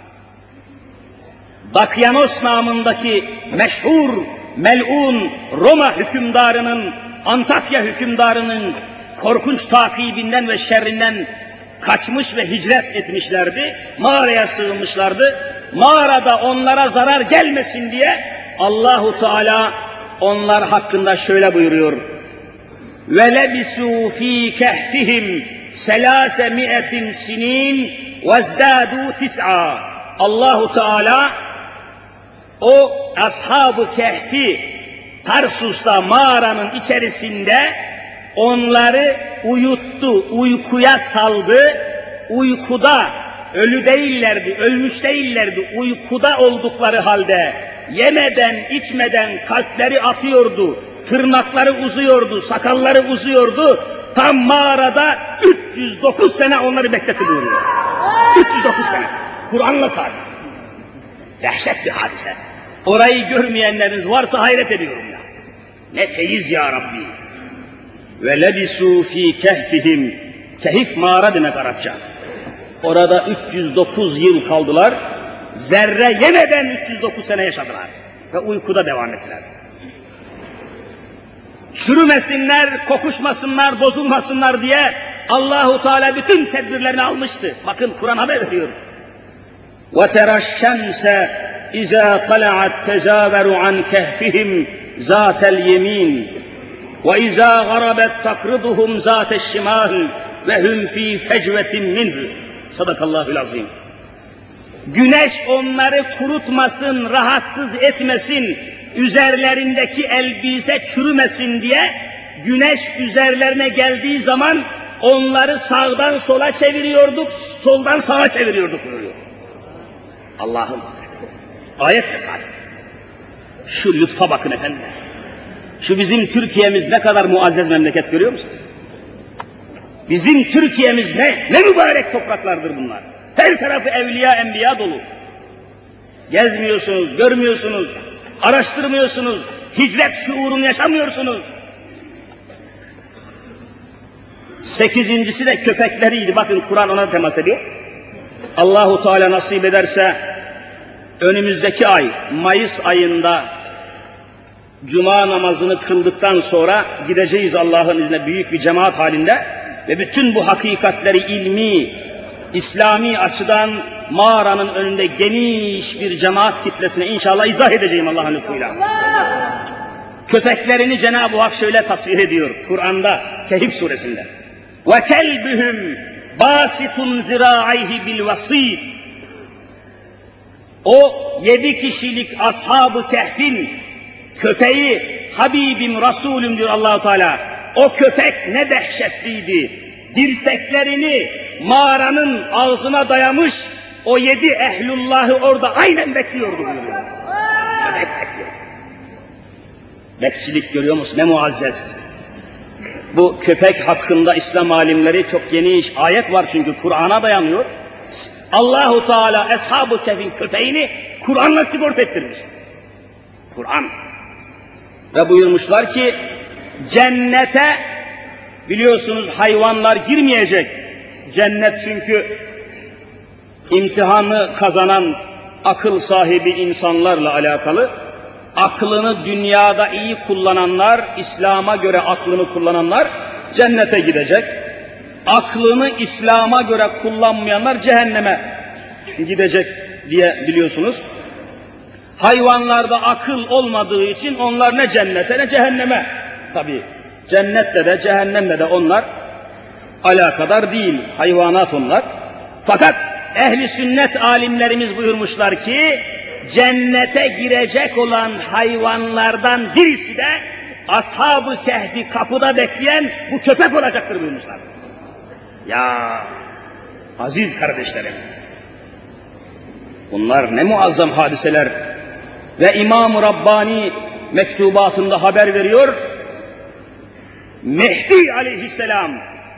Dakyanos namındaki meşhur, mel'un Roma hükümdarının, Antakya hükümdarının korkunç takibinden ve şerrinden kaçmış ve hicret etmişlerdi. Mağaraya sığınmışlardı. Mağarada onlara zarar gelmesin diye Allahu Teala onlar hakkında şöyle buyuruyor. Ve lebisu fi kehfihim selase mi'etin sinin vezdadu tis'a. Allahu Teala o Ashab-ı Kehf'i Tarsus'ta mağaranın içerisinde onları uyuttu, uykuya saldı. Uykuda, ölü değillerdi, ölmüş değillerdi, uykuda oldukları halde yemeden, içmeden kalpleri atıyordu, tırnakları uzuyordu, sakalları uzuyordu. Tam mağarada üç yüz dokuz sene onları bekletiliyor. üç yüz dokuz sene. Kur'an'la sabit. Dehşet bir hadise. Orayı görmeyenleriniz varsa hayret ediyorum ya. Ne feyiz ya Rabbi. Ve lebisu fi kehfihim. Kehif mağara demek Arapça. Orada üç yüz dokuz yıl kaldılar. Zerre yemeden üç yüz dokuz sene yaşadılar. Ve uykuda devam ettiler. Çürümesinler, kokuşmasınlar, bozulmasınlar diye Allahu Teala bütün tedbirlerini almıştı. Bakın Kur'an haber veriyor. وَتَرَى الشَّمْسَ اِذَا طَلَعَتْ تَزَاوَرُ عَنْ كَهْفِهِمْ ذَاتَ الْيَمِينِ وَاِذَا غَرَبَتْ تَقْرِضُهُمْ ذَاتَ الشِّمَالِ وَهُمْ ف۪ي فَجْوَةٍ مِنْهُ. Sadakallahül azim. Güneş onları kurutmasın, rahatsız etmesin, üzerlerindeki elbise çürümesin diye güneş üzerlerine geldiği zaman onları sağdan sola çeviriyorduk, soldan sağa çeviriyorduk buyuruyor. Allah'ın kudreti. Ayetle sabit. Şu lütfa bakın efendim. Şu bizim Türkiye'miz ne kadar muazzez memleket görüyor musun? Bizim Türkiye'miz ne? Ne mübarek topraklardır bunlar. Her tarafı evliya, enbiya dolu. Gezmiyorsunuz, görmüyorsunuz, araştırmıyorsunuz, hicret şuurunu yaşamıyorsunuz. Sekizincisi de köpekleriydi. Bakın Kur'an ona temas ediyor. Allahu Teala nasip ederse önümüzdeki ay, Mayıs ayında Cuma namazını kıldıktan sonra gideceğiz Allah'ın izniyle büyük bir cemaat halinde ve bütün bu hakikatleri ilmi, İslami açıdan mağaranın önünde geniş bir cemaat kitlesine inşallah izah edeceğim Allah'ın lütfuyla. Köpeklerini Cenab-ı Hak şöyle tasvir ediyor Kur'an'da, Kehf suresinde. وَكَلْبُهُمْ بَاسِطٌ زِرَاعَيْهِ بِالْوَصِيدِ. O yedi kişilik Ashab-ı Kehf'in köpeği Habibim Resulüm diyor Allah-u Teala. O köpek ne dehşetliydi. Dirseklerini mağaranın ağzına dayamış, o yedi ehlullahı orada aynen bekliyordu buyuruyor. Köpek bekliyor. Bekçilik görüyor musun? Ne muazzez. Bu köpek hakkında İslam alimleri çok geniş ayet var çünkü Kur'an'a dayanıyor. Allahu Teala Ashab-ı Kehf'in köpeğini Kur'an'la sigorta ettirmiş. Kur'an. Ve buyurmuşlar ki cennete biliyorsunuz hayvanlar girmeyecek. Cennet çünkü imtihanı kazanan akıl sahibi insanlarla alakalı. Aklını dünyada iyi kullananlar, İslam'a göre aklını kullananlar cennete gidecek. Aklını İslam'a göre kullanmayanlar cehenneme gidecek diye biliyorsunuz. Hayvanlarda akıl olmadığı için onlar ne cennete ne cehenneme. Tabii cennette de cehennemde de onlar alakadar değil, hayvanat onlar. Fakat ehli sünnet alimlerimiz buyurmuşlar ki cennete girecek olan hayvanlardan birisi de Ashab-ı Kehf'i kapıda bekleyen bu köpek olacaktır buyurmuşlar. Ya aziz kardeşlerim, bunlar ne muazzam hadiseler. Ve İmam-ı Rabbani mektubatında haber veriyor. Mehdi aleyhisselam,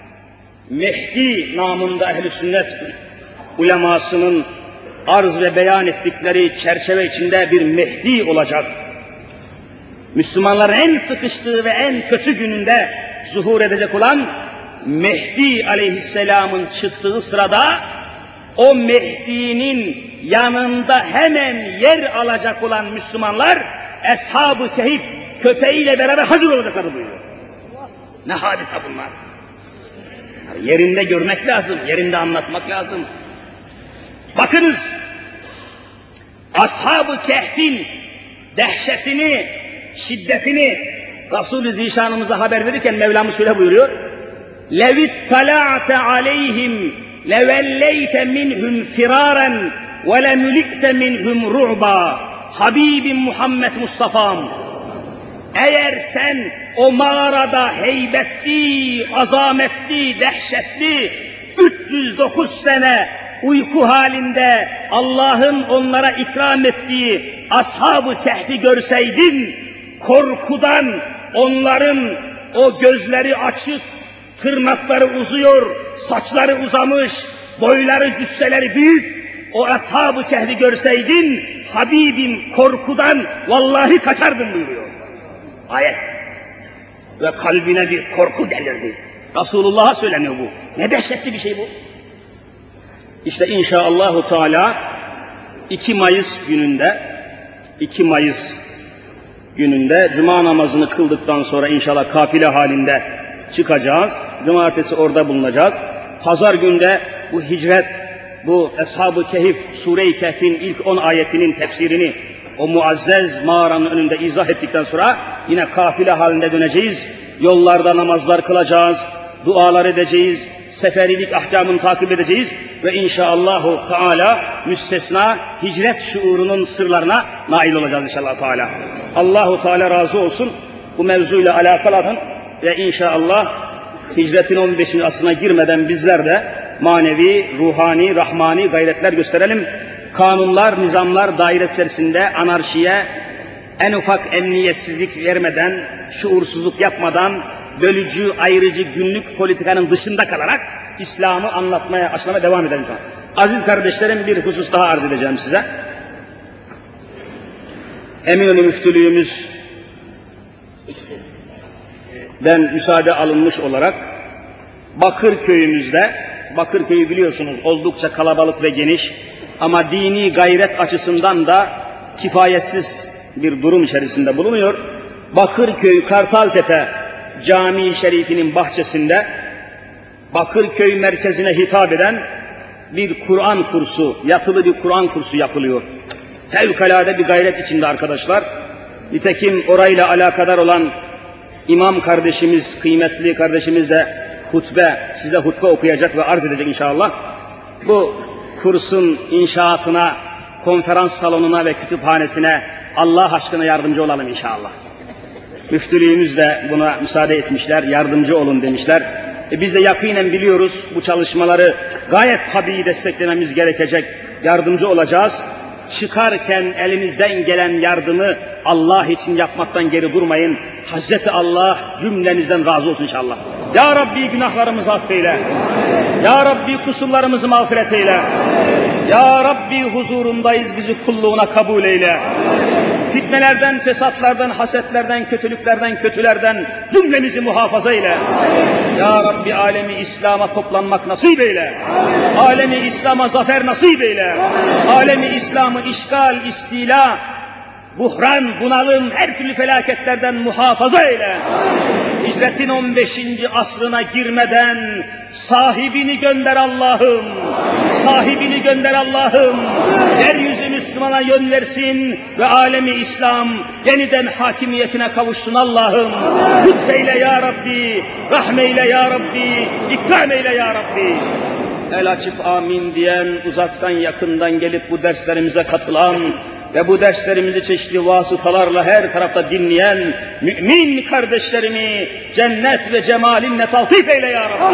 Mehdi namında ehl-i sünnet ulemasının arz ve beyan ettikleri çerçeve içinde bir Mehdi olacak. Müslümanların en sıkıştığı ve en kötü gününde zuhur edecek olan Mehdi aleyhisselamın çıktığı sırada o Mehdi'nin yanında hemen yer alacak olan Müslümanlar Ashab-ı Kehf köpeğiyle beraber hazır olacaklar buyuruyor. Ne hadise bunlar. Yerinde görmek lazım, yerinde anlatmak lazım. Bakınız, Ashab-ı Kehf'in dehşetini, şiddetini Resul-i Zişanımıza haber verirken Mevlamız şöyle buyuruyor. لَوِ اتَّلَعْتَ عَلَيْهِمْ لَوَلَّيْتَ مِنْهُمْ فِرَارًا وَلَمُلِئْتَ مِنْهُمْ رُعْبًا. Habibim Muhammed Mustafa'm, eğer sen o mağarada heybetli, azametli, dehşetli üç yüz dokuz sene uyku halinde Allah'ın onlara ikram ettiği Ashab-ı Kehf'i görseydin, korkudan onların o gözleri açık, tırnakları uzuyor, saçları uzamış, boyları cüsseleri büyük, o Ashab-ı Kehf'i görseydin, Habibim korkudan vallahi kaçardın buyuruyor. Ayet. Ve kalbine bir korku gelirdi. Resulullah'a söyleniyor bu. Ne dehşetli bir şey bu. İşte inşallahü teala iki Mayıs gününde, iki Mayıs gününde Cuma namazını kıldıktan sonra inşallah kafile halinde çıkacağız. Cumartesi orada bulunacağız. Pazar günde bu hicret, bu Ashab-ı Kehf, Sure-i Kehf'in ilk on ayetinin tefsirini o muazzez mağaranın önünde izah ettikten sonra yine kafile halinde döneceğiz. Yollarda namazlar kılacağız, dualar edeceğiz, seferilik ahkamını takip edeceğiz ve inşallahü teala müstesna hicret şuurunun sırlarına nail olacağız inşallah teala. Allahu Teala razı olsun bu mevzuyla alakalı ve inşallah hicretin on beşinci asrına girmeden bizler de manevi, ruhani, rahmani gayretler gösterelim. Kanunlar, nizamlar daire içerisinde anarşiye, en ufak emniyetsizlik vermeden, şuursuzluk yapmadan, bölücü, ayrıcı günlük politikanın dışında kalarak İslam'ı anlatmaya, aşılamaya devam edelim. Aziz kardeşlerim, bir husus daha arz edeceğim size. Eminönü Müftülüğümüz ben müsaade alınmış olarak Bakırköy'ümüzde, Bakırköy'ü biliyorsunuz oldukça kalabalık ve geniş ama dini gayret açısından da kifayetsiz bir durum içerisinde bulunuyor. Bakırköy Kartaltepe Camii Şerifinin bahçesinde Bakırköy merkezine hitap eden bir Kur'an kursu, yatılı bir Kur'an kursu yapılıyor. Fevkalade bir gayret içinde arkadaşlar. Nitekim orayla alakadar olan İmam kardeşimiz, kıymetli kardeşimiz de hutbe, size hutbe okuyacak ve arz edecek inşallah. Bu kursun inşaatına, konferans salonuna ve kütüphanesine Allah aşkına yardımcı olalım inşallah. Müftülüğümüz de buna müsaade etmişler, yardımcı olun demişler. E biz de yakinen biliyoruz bu çalışmaları gayet tabii desteklememiz gerekecek, yardımcı olacağız. Çıkarken elinizden gelen yardımı Allah için yapmaktan geri durmayın. Hazreti Allah cümlenizden razı olsun inşallah. Ya Rabbi günahlarımızı affeyle. Ya Rabbi kusurlarımızı mağfiret eyle. Ya Rabbi huzurundayız, bizi kulluğuna kabul eyle. Fitnelerden, fesatlardan, hasetlerden, kötülüklerden, kötülerden cümlemizi muhafaza eyle. Ya Rabbi alemi İslam'a toplanmak nasip eyle. Alemi İslam'a zafer nasip eyle. Alemi İslam'ı işgal, istila, buhran, bunalım, her türlü felaketlerden muhafaza eyle. Hicretin on beşinci asrına girmeden sahibini gönder Allah'ım. Sahibini gönder Allah'ım. Yeryüzü Müslümana yön versin ve alemi İslam yeniden hakimiyetine kavuşsun Allah'ım. Lütfeyle ya Rabbi, rahmeyle ya Rabbi, ikram eyle ya Rabbi. El açıp amin diyen, uzaktan yakından gelip bu derslerimize katılan ve bu derslerimizi çeşitli vasıtalarla her tarafta dinleyen mümin kardeşlerimi cennet ve cemalinle taltif eyle ya Rabbi.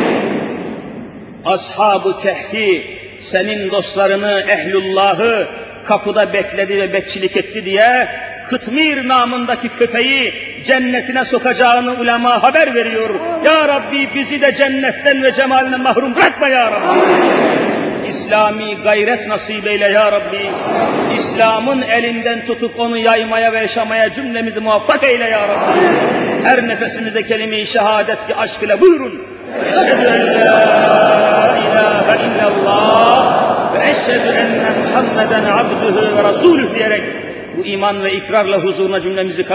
Ashab-ı Kehfi senin dostlarını, ehlullahı kapıda bekledi ve bekçilik etti diye Kıtmir namındaki köpeği cennetine sokacağını ulema haber veriyor. Ya Rabbi bizi de cennetten ve cemaline mahrum bırakma ya Rabbi. İslami gayret nasip eyle ya Rabbi. İslam'ın elinden tutup onu yaymaya ve yaşamaya cümlemizi muvaffak eyle ya Rabbi. Her nefesimizde kelime-i şehadet ki aşk ile buyurun. Eşhedü en la ilahe illallah ve eşhedü enne Muhammeden abdühü ve rasulüh diyerek bu iman ve ikrarla huzuruna cümlemizi